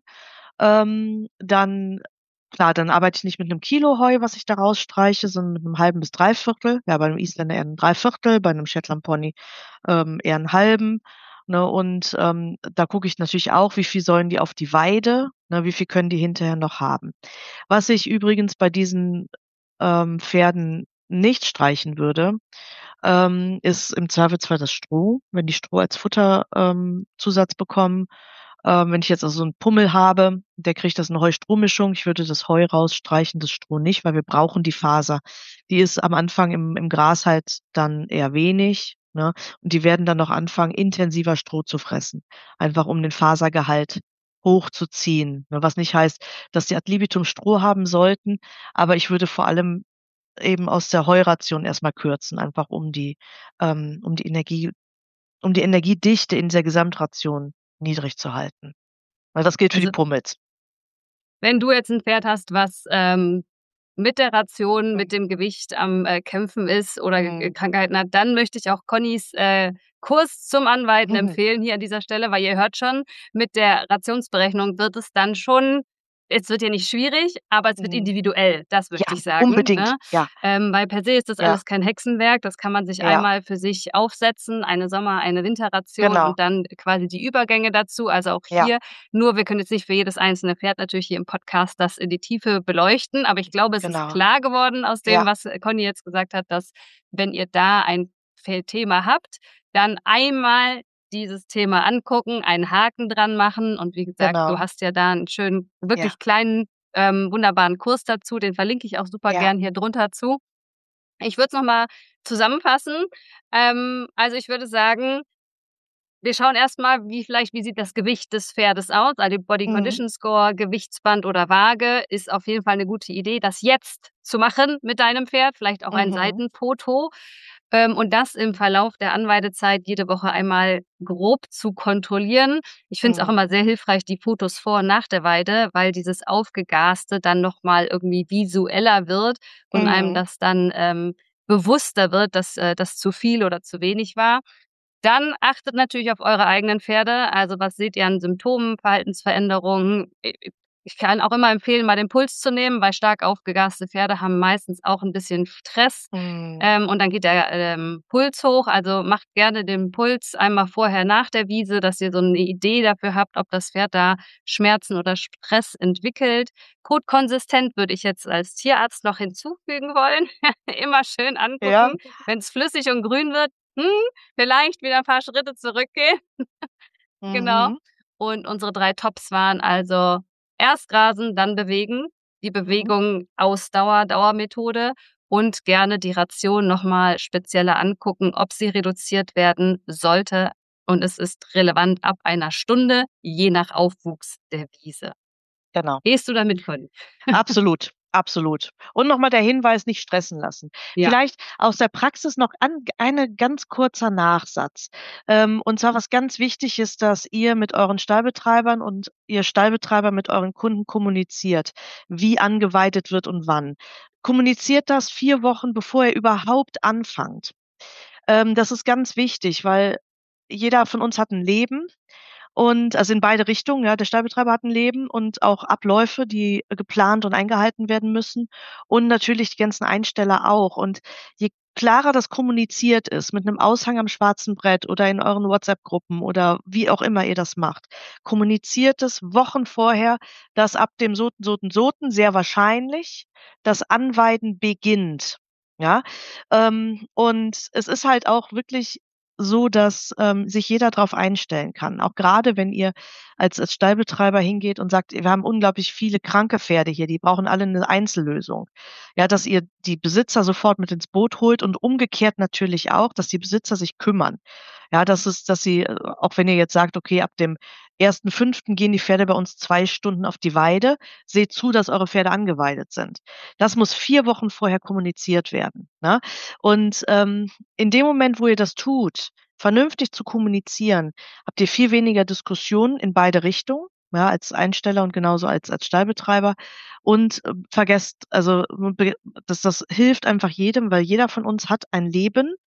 ähm, dann klar, dann arbeite ich nicht mit 'nem Kilo Heu, was ich da rausstreiche, sondern mit 'nem halben bis Dreiviertel. Ja, bei 'nem Isländer eher 'n Dreiviertel, bei 'nem Shetlandpony, ähm, eher 'n halben, ne? Und, ähm, da gucke ich natürlich auch, wie viel sollen die auf die Weide, ne? Wie viel können die hinterher noch haben? Was ich übrigens bei diesen, ähm, Pferden nicht streichen würde, ähm, ist im Zweifelsfall das Stroh, wenn die Stroh als Futter ähm, Zusatz bekommen. Ähm, wenn ich jetzt also so 'n Pummel habe, der kriegt das 'ne Heu-Stroh-Mischung. Ich würde das Heu rausstreichen, das Stroh nicht, weil wir brauchen die Faser. Die ist am Anfang im im Gras halt dann eher wenig, ne? Und die werden dann noch anfangen, intensiver Stroh zu fressen, einfach um den Fasergehalt hochzuziehen, ne? Was nicht heißt, dass die ad libitum Stroh haben sollten, aber ich würde vor allem eben aus der Heuration erst mal kürzen, einfach um die ähm, um die Energie um die Energiedichte in dieser Gesamtration niedrig zu halten. Weil das gilt für die Also Pummels. wenn du jetzt 'n Pferd hast, was, ähm, mit der Ration, Mhm. mit dem Gewicht am, äh, Kämpfen ist oder, äh, Mhm. Krankheiten hat, dann möchte ich auch Connys, äh, Kurs zum Anweiden Mhm. empfehlen hier an dieser Stelle, weil ihr hört schon, mit der Rationsberechnung wird es dann schon es wird ja nicht schwierig, aber es wird Mhm. individuell, das möchte Ja, ich sagen, unbedingt. ne? Ja. Ähm, weil per se ist das Ja. alles kein Hexenwerk. Das kann man sich Ja. einmal für sich aufsetzen, eine Sommer eine Winterration Genau. und dann quasi die Übergänge dazu. Also auch Ja. hier nur wir können jetzt nicht für jedes einzelne Pferd natürlich hier im Podcast das in die Tiefe beleuchten, aber ich glaube, es ist Genau. klar geworden aus dem, Ja. was, äh, Conny jetzt gesagt hat, dass, wenn ihr da ein Pferd-Thema habt, dann einmal dieses Thema angucken, einen Haken dran machen und wie gesagt, du Genau. hast ja da 'n schönen, Ja. wirklich kleinen, ähm, wunderbaren Kurs dazu, den verlinke ich auch super Ja. gern hier drunter zu. Ich würde es noch mal zusammenfassen. Ähm, also, ich würde sagen, wir schauen erst mal, wie vielleicht wie sieht das Gewicht des Pferdes aus? Also, Body Mhm. Condition Score, Gewichtsband oder Waage ist auf jeden Fall 'ne gute Idee, das jetzt zu machen mit deinem Pferd, vielleicht auch ein Mhm. Seitenfoto, ähm, und das im Verlauf der Anweidezeit jede Woche einmal grob zu kontrollieren. Ich finde es auch Mhm. immer sehr hilfreich, die Fotos vor und nach der Weide, weil dieses Aufgegaste dann noch mal irgendwie visueller wird und einem Mhm. das dann, ähm, bewusster wird, dass, äh, das zu viel oder zu wenig war. Dann achtet natürlich auf eure eigenen Pferde. Also, was seht ihr an Symptomen, Verhaltensveränderungen? I i ich kann auch immer empfehlen, mal den Puls zu nehmen, weil stark aufgegaste Pferde haben meistens auch 'n bisschen Stress, Mhm. ähm, und dann geht der, ähm, Puls hoch. Also, macht gerne den Puls einmal vorher nach der Wiese, dass ihr so 'ne Idee dafür habt, ob das Pferd da Schmerzen oder Stress entwickelt. Kotkonsistent würde ich jetzt als Tierarzt noch hinzufügen wollen. Immer schön Ja. angucken. Wenn's flüssig und grün wird, hm, vielleicht wieder 'n paar Schritte zurückgehen. Genau. Mhm. Und unsere drei Tops waren also erst grasen, dann bewegen. Die Mhm. Bewegung Ausdauer, Dauermethode und gerne die Ration noch mal spezieller angucken, ob sie reduziert werden sollte. Und es ist relevant ab einer Stunde, je nach Aufwuchs der Wiese. Genau. Gehst du da mit, Conny? Absolut, absolut. Und noch mal der Hinweis, nicht stressen lassen. Ja. Vielleicht aus der Praxis noch an eine ganz kurzer Nachsatz. Ähm, und zwar, was ganz wichtig ist, dass ihr mit euren Stallbetreibern und ihr Stallbetreiber mit euren Kunden kommuniziert, wie angeweidet wird und wann. Kommuniziert das vier Wochen, bevor ihr überhaupt anfangt. Ähm, das ist ganz wichtig, weil jeder von uns hat 'n Leben und also, in beide Richtungen, ja. Der Stallbetreiber hat 'n Leben und auch Abläufe, die geplant und eingehalten werden müssen und natürlich die ganzen Einsteller auch. Und je klarer das kommuniziert ist mit 'nem Aushang am schwarzen Brett oder in euren WhatsApp-Gruppen oder wie auch immer ihr das macht, kommuniziert es Wochen vorher, dass ab dem so so und soten sehr wahrscheinlich das Anweiden beginnt, ja? Ähm, und es ist halt auch wirklich so, dass, ähm, sich jeder drauf einstellen kann. Auch grade, wenn ihr als als Stallbetreiber hingeht und sagt: „Wir haben unglaublich viele kranke Pferde hier, die brauchen alle 'ne Einzellösung.“ Ja, dass ihr die Besitzer sofort mit ins Boot holt und umgekehrt natürlich auch, dass die Besitzer sich kümmern. Ja, dass es dass sie äh, auch wenn ihr jetzt sagt: „Okay, ab dem ersten fünften gehen die Pferde bei uns zwei Stunden auf die Weide“, seht zu, dass eure Pferde angeweidet sind. Das muss vier Wochen vorher kommuniziert werden, ne? Und, ähm, in dem Moment, wo ihr das tut, vernünftig zu kommunizieren, habt ihr viel weniger Diskussionen in beide Richtungen, ja, als Einsteller und genauso als als Stallbetreiber. Und, äh, vergesst also, be das das hilft einfach jedem, weil jeder von uns hat ein Leben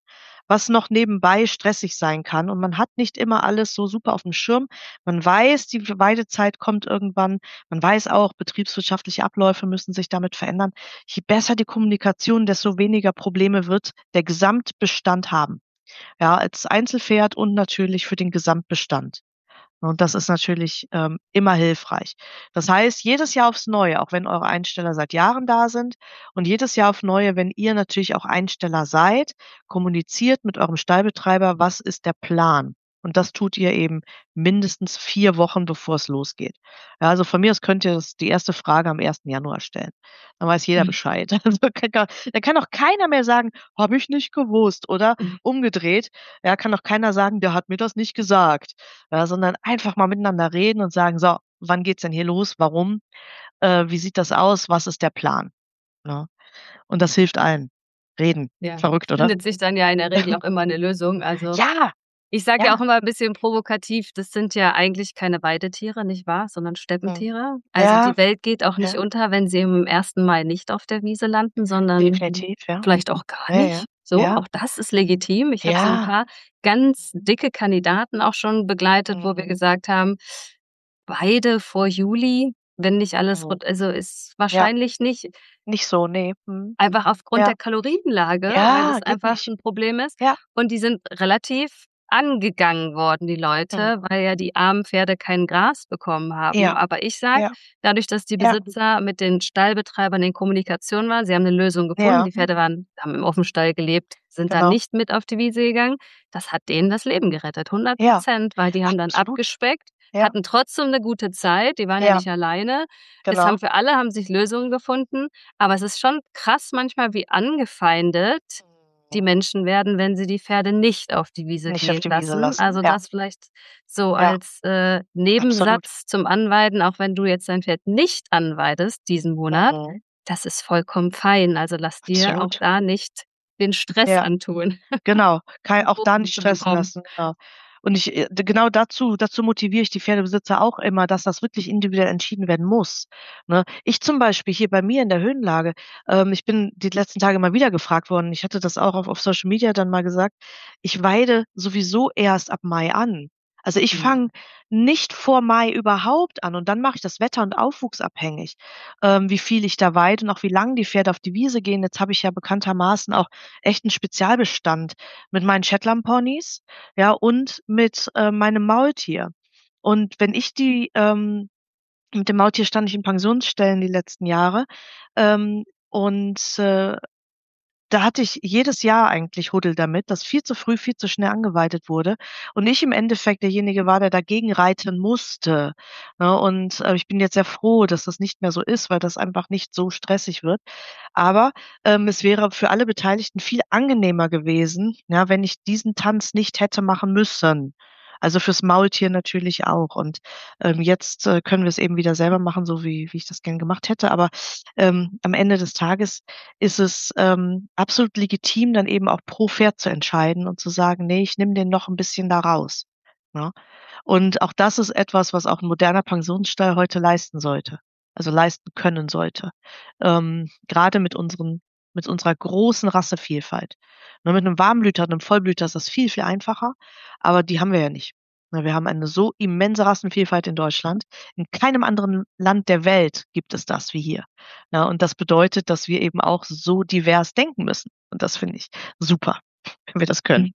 was noch nebenbei stressig sein kann. Und man hat nicht immer alles so super auf dem Schirm. Man weiß, die Weidezeit kommt irgendwann. Man weiß auch, betriebswirtschaftliche Abläufe müssen sich damit verändern. Je besser die Kommunikation, desto weniger Probleme wird der Gesamtbestand haben. Ja, als Einzelpferd und natürlich für den Gesamtbestand. Und das ist natürlich ähm, immer hilfreich. Das heißt, jedes Jahr aufs Neue, auch wenn eure Einsteller seit Jahren da sind und jedes Jahr auf Neue, wenn ihr natürlich auch Einsteller seid, kommuniziert mit eurem Stallbetreiber, was ist der Plan? Und das tut ihr eben mindestens vier Wochen, bevor es losgeht. Ja, also von mir aus könnt ihr das die erste Frage am ersten Januar stellen. Dann weiß jeder Mhm. Bescheid. Also kann gar da kann auch keiner mehr sagen: „Habe ich nicht gewusst“, oder Mhm. umgedreht, ja, kann auch keiner sagen: „Der hat mir das nicht gesagt.“ Ja, sondern einfach mal miteinander reden und sagen: „So, wann geht's denn hier los? Warum? Äh, wie sieht das aus? Was ist der Plan?“ Ne? Und das hilft allen. Reden. Ja, Verrückt, oder? findet sich dann ja in der Regel auch immer 'ne Lösung. Also, Ja, ich sage ja ja. auch immer 'n bisschen provokativ, das sind ja eigentlich keine Weidetiere, nicht wahr, sondern Mhm. Steppentiere. Also, Ja, die Welt geht auch nicht ja. unter, wenn sie im ersten Mai nicht auf der Wiese landen, sondern Definitiv, ja. vielleicht auch gar Ja, ja. nicht. So, Ja. auch das ist legitim. Ich habe so 'n Ja. paar ganz dicke Kandidaten auch schon begleitet, wo wir Mhm. gesagt haben: „Weide vor Juli, wenn nicht alles Mhm. rund also, ist Ja. wahrscheinlich nicht“ Nicht so, ne. Mhm. einfach aufgrund Ja. der Kalorienlage, weil Ja, das geht einfach nicht. 'n Problem ist. Ja. Und die sind relativ angegangen worden, die Mhm. Leute, weil ja die armen Pferde kein Gras bekommen haben. Ja. Aber ich sage, Ja. dadurch, dass die Ja. Besitzer mit den Stallbetreibern in Kommunikation waren, sie haben 'ne Lösung gefunden. Ja. Die Pferde waren haben im Offenstall gelebt, sind dann Genau. nicht mit auf die Wiese gegangen. Das hat denen das Leben gerettet, hundert Ja, Prozent, weil die haben dann absolut. abgespeckt, Ja. hatten trotzdem 'ne gute Zeit. Die waren ja Ja. nicht alleine. Es haben Genau. für alle haben sich Lösungen gefunden. Aber es ist schon krass manchmal, wie angefeindet die Mhm. Menschen werden, wenn sie die Pferde nicht auf die Wiese Nicht auf gehen die Wiese lassen. lassen, Also, ja. das vielleicht so Ja. als, äh, Absolut. Nebensatz zum Anweiden, auch wenn du jetzt dein Pferd nicht anweidest diesen Monat. Mhm. Das ist vollkommen fein. Also, lass dir auch Absolut. da nicht den Stress Ja, antun. genau. Kei auch da nicht zu stressen bekommen. lassen, genau. Und ich äh, d genau dazu dazu motiviere ich die Pferdebesitzer auch immer, dass das wirklich individuell entschieden werden muss, ne? Ich zum Beispiel hier bei mir in der Höhenlage ähm, ich bin die letzten Tage mal wieder gefragt worden. Ich hatte das auch auf auf Social Media dann mal gesagt. Ich weide sowieso erst ab Mai an. Also, ich Mhm. fange nicht vor Mai überhaupt an und dann mache ich das Wetter und Aufwuchs abhängig, ähm, wie viel ich da weide und auch wie lang die Pferde auf die Wiese gehen. Jetzt habe ich ja bekanntermaßen auch echt 'n Spezialbestand mit meinen Shetlandponys, ja, und mit, äh, meinem Maultier. Und wenn ich die ähm, mit dem Maultier stand ich in Pensionsstellen die letzten Jahre, ähm, und, äh, da hatte ich jedes Jahr eigentlich Huddel damit, dass viel zu früh, viel zu schnell angeweidet wurde und ich im Endeffekt derjenige war, der dagegen reiten musste, ne? Und, äh, ich bin jetzt sehr froh, dass das nicht mehr so ist, weil das einfach nicht so stressig wird. Aber, ähm, es wäre für alle Beteiligten viel angenehmer gewesen, ja, wenn ich diesen Tanz nicht hätte machen müssen. Also, fürs Maultier natürlich auch. Und, ähm, jetzt, äh, können wir es eben wieder selber machen, so wie wie ich das gern gemacht hätte. Aber, ähm, am Ende des Tages ist es, ähm, absolut legitim, dann eben auch pro Pferd zu entscheiden und zu sagen: „Ne, ich nehme den noch 'n bisschen da raus“, ne? Und auch das ist etwas, was auch 'n moderner Pensionsstall heute leisten sollte also, leisten können sollte. Ähm, grade mit unseren mit unserer großen Rassevielfalt. Ne, mit 'nem Warmblüter und 'nem Vollblüter ist das viel, viel einfacher, aber die haben wir ja nicht. Ne, wir haben eine so immense Rassenvielfalt in Deutschland. In keinem anderen Land der Welt gibt es das wie hier, ne? Und das bedeutet, dass wir eben auch so divers denken müssen. Und das finde ich super, wenn wir das können.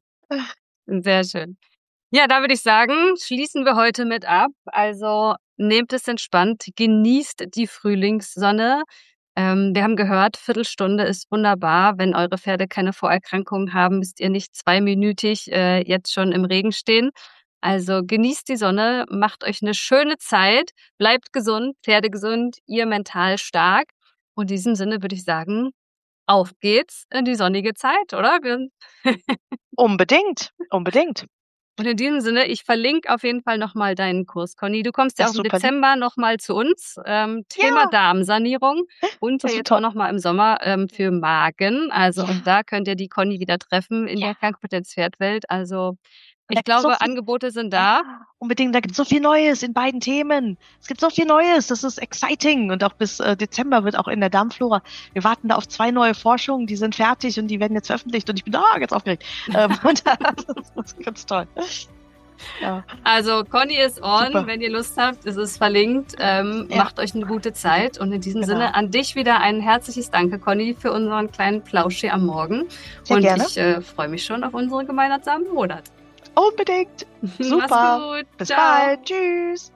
Sehr schön. Ja, da würde ich sagen, schließen wir heute mit ab. Also, nehmt es entspannt, genießt die Frühlingssonne. Ähm, wir haben gehört, Viertelstunde ist wunderbar. Wenn eure Pferde keine Vorerkrankungen haben, müsst ihr nicht zweiminütig, äh, jetzt schon im Regen stehen. Also, genießt die Sonne, macht euch 'ne schöne Zeit, bleibt gesund, Pferde gesund, ihr mental stark. Und in diesem Sinne würde ich sagen, auf geht's in die sonnige Zeit, oder? Wir Unbedingt, unbedingt. Und in diesem Sinne, ich verlinke auf jeden Fall noch mal deinen Kurs, Conny. Du kommst ja Das auch ist im super lieb. Dezember noch mal zu uns, ähm, Thema Ja. Darmsanierung und ja Das wird jetzt auch toll. noch mal im Sommer, ähm, für Magen. Also, auch Ja. da könnt ihr die Conny wieder treffen in Ja. der Krankheit der Pferdwelt. Also Ich gibt's so glaube, viel Angebote sind da. Unbedingt, da gibt's so viel Neues in beiden Themen. Es gibt so viel Neues, das ist exciting. Und auch bis äh, Dezember wird auch in der Darmflora, wir warten da auf zwei neue Forschungen, die sind fertig und die werden jetzt veröffentlicht und ich bin ah, ganz aufgeregt. Ähm, und das ist ganz toll. Ja. Also Conny ist on, Super. wenn ihr Lust habt, es ist verlinkt. Ähm, Ja. Macht euch eine gute Zeit und in diesem Genau. Sinne an dich wieder ein herzliches Danke, Conny, für unseren kleinen Plausch hier am Morgen. Sehr und gerne. ich äh, freue mich schon auf unseren gemeinsamen Monat. Unbedingt. Super. Mach's gut. Bis Ciao. bald. Tschüss.